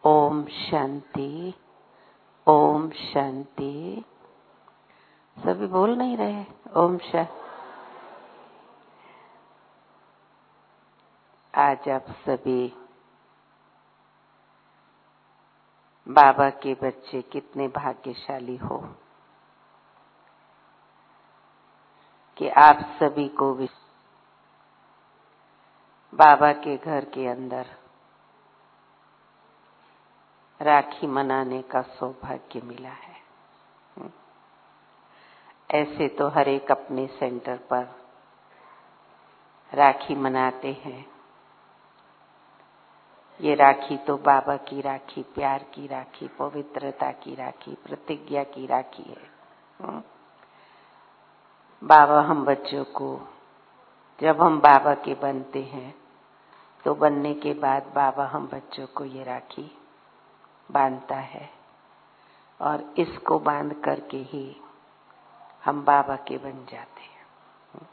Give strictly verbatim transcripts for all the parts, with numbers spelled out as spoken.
ओम शांति, ओम शांति। सभी बोल नहीं रहे ओम शांति। आज आप सभी बाबा के बच्चे कितने भाग्यशाली हो कि आप सभी को भी बाबा के घर के अंदर राखी मनाने का सौभाग्य मिला है। ऐसे तो हर एक अपने सेंटर पर राखी मनाते हैं। ये राखी तो बाबा की राखी, प्यार की राखी, पवित्रता की राखी, प्रतिज्ञा की राखी है। बाबा हम बच्चों को, जब हम बाबा के बनते हैं तो बनने के बाद बाबा हम बच्चों को ये राखी बांधता है और इसको बांध करके ही हम बाबा के बन जाते हैं।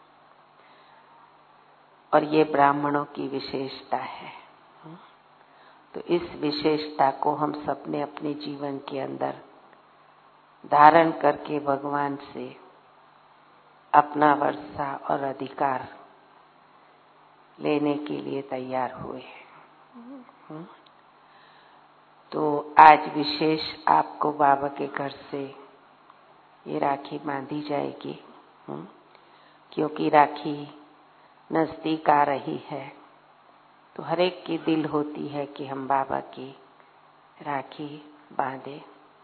और ये ब्राह्मणों की विशेषता है। तो इस विशेषता को हम सबने अपने जीवन के अंदर धारण करके भगवान से अपना वर्षा और अधिकार लेने के लिए तैयार हुए हैं। तो आज विशेष आपको बाबा के घर से ये राखी बांधी जाएगी, क्योंकि राखी नजदीक आ रही है। तो हर एक की दिल होती है कि हम बाबा की राखी बांधे।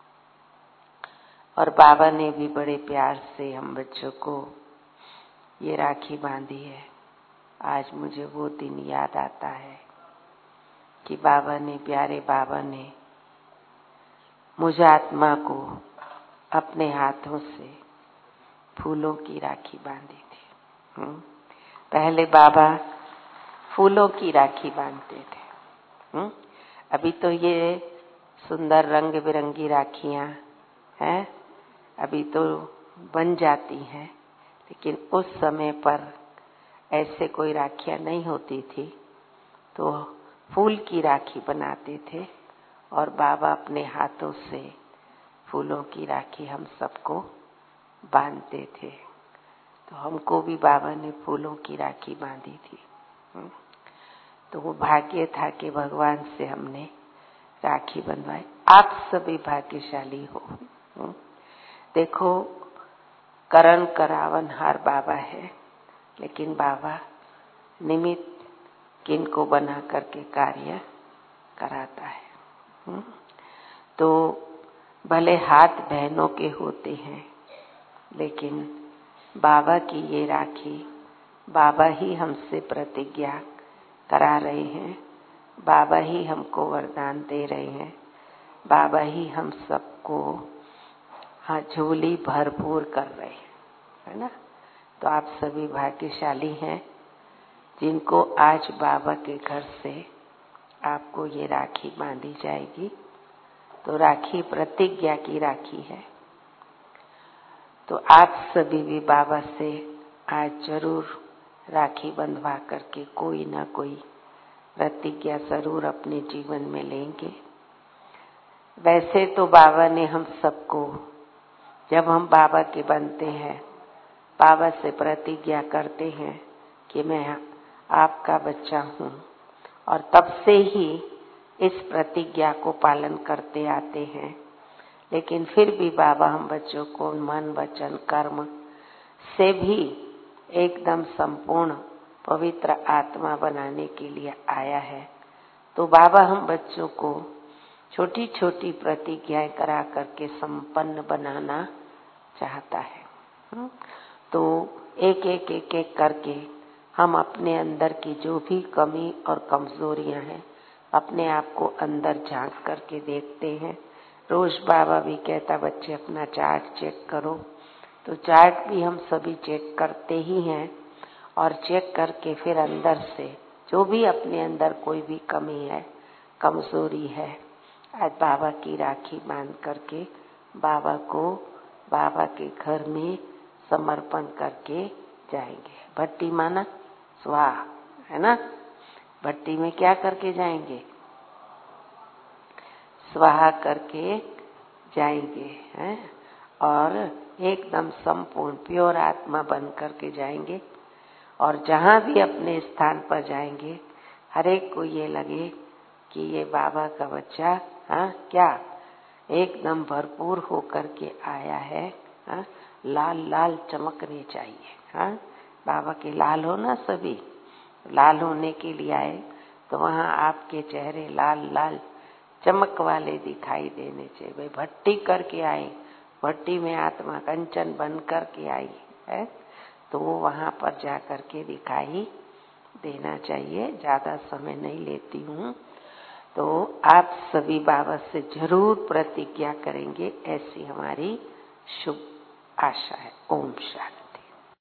और बाबा ने भी बड़े प्यार से हम बच्चों को ये राखी बांधी है। आज मुझे वो दिन याद आता है कि बाबा ने, प्यारे बाबा ने मुझ आत्मा को अपने हाथों से फूलों की राखी बांधी थी। पहले बाबा फूलों की राखी बांधते थे। अभी तो ये सुंदर रंग बिरंगी राखियां हैं, अभी तो बन जाती हैं, लेकिन उस समय पर ऐसे कोई राखियां नहीं होती थी। तो फूल की राखी बनाते थे और बाबा अपने हाथों से फूलों की राखी हम सबको बांधते थे। तो हमको भी बाबा ने फूलों की राखी बांधी थी। तो वो भाग्य था कि भगवान से हमने राखी बंधवाई। आप सभी भाग्यशाली हो। देखो, करण करावन हार बाबा है, लेकिन बाबा निमित्त किनको बना करके कार्य कराता है। तो भले हाथ बहनों के होते हैं, लेकिन बाबा की ये राखी बाबा ही हमसे प्रतिज्ञा करा रहे हैं, बाबा ही हमको वरदान दे रहे हैं, बाबा ही हम सबको हाँ झोली भरपूर कर रहे हैं, है ना। तो आप सभी भाग्यशाली हैं जिनको आज बाबा के घर से आपको ये राखी बांधी जाएगी। तो राखी प्रतिज्ञा की राखी है। तो आप सभी भी बाबा से आज जरूर राखी बंधवा करके कोई ना कोई प्रतिज्ञा जरूर अपने जीवन में लेंगे। वैसे तो बाबा ने हम सबको, जब हम बाबा के बनते हैं, बाबा से प्रतिज्ञा करते हैं कि मैं आपका बच्चा हूँ, और तब से ही इस प्रतिज्ञा को पालन करते आते हैं। लेकिन फिर भी बाबा हम बच्चों को मन, वचन, कर्म से भी एकदम संपूर्ण पवित्र आत्मा बनाने के लिए आया है। तो बाबा हम बच्चों को छोटी छोटी प्रतिज्ञाएं करा करके संपन्न बनाना चाहता है। तो एक एक एक एक करके हम अपने अंदर की जो भी कमी और कमजोरियां हैं, अपने आप को अंदर झांक करके देखते हैं। रोज बाबा भी कहता, बच्चे अपना चार्ट चेक करो। तो चार्ट भी हम सभी चेक करते ही हैं, और चेक करके फिर अंदर से जो भी अपने अंदर कोई भी कमी है, कमजोरी है, आज बाबा की राखी बांध करके बाबा को बाबा के घर में समर्पण करके जाएंगे। भट्टी माना स्वाहा, है ना। भट्टी में क्या करके जाएंगे? स्वाहा करके जाएंगे हैं और एकदम संपूर्ण प्योर आत्मा बन करके जाएंगे। और जहाँ भी अपने स्थान पर जाएंगे हर एक को ये लगे कि ये बाबा का बच्चा हाँ क्या एकदम भरपूर होकर के आया है। हाँ लाल लाल चमकने चाहिए। हाँ बाबा के लाल हो ना, सभी लाल होने के लिए आए तो वहाँ आपके चेहरे लाल लाल चमक वाले दिखाई देने चाहिए। भाई भट्टी करके आए, भट्टी में आत्मा कंचन बन करके आई है तो वो वहाँ पर जा करके दिखाई देना चाहिए। ज्यादा समय नहीं लेती हूँ, तो आप सभी बाबा से जरूर प्रतिज्ञा करेंगे, ऐसी हमारी शुभ आशा है। ओम शांति।